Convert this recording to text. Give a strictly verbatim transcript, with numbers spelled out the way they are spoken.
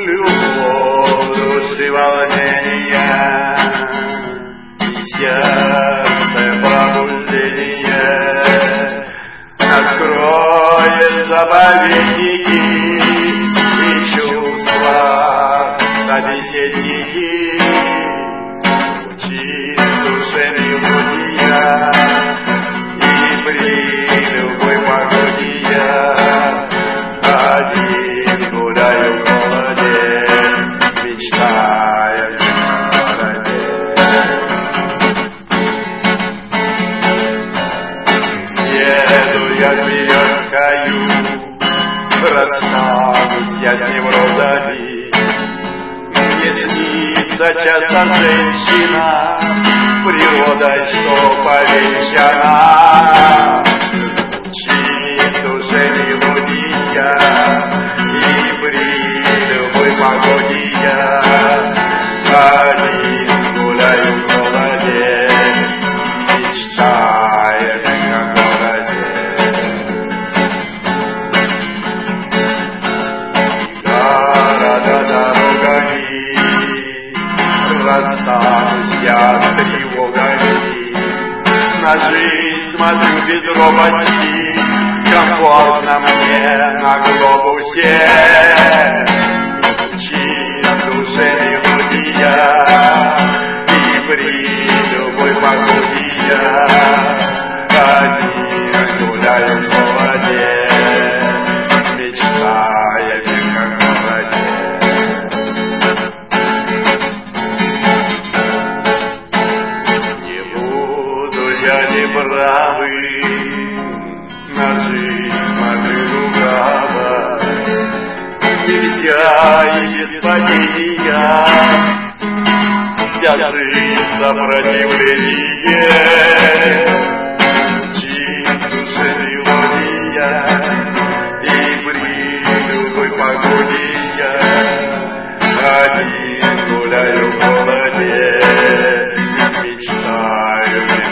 любовь, души волнения и сердце пробуждение. Откроет заповедники и чувства собеседники, звучит в душе мелодия, и при любой погоде я один гуляю в холоде, мечтая о городе. Еду я вперед каю, расстанусь я с неврозами. Мне снится часто женщина, природой, что повенчана. Звучит в душе мелодия, и при любой погоде я один гуляю в холоде, мечтая о городе. Города дорогами расстанусь я с тревогами. На жизнь смотрю без робости, комфортно мне на глобусе. Звучит в душе мелодия, и при любой погоде я один гуляю в холоде, мечтая о городе. Не буду я неправый, на жизнь смотрю лукаво. Нельзя и без падения, вся жизнь за противление. Звучит в душе мелодия, и при любой погоде я один гуляю в холоде, мечтаю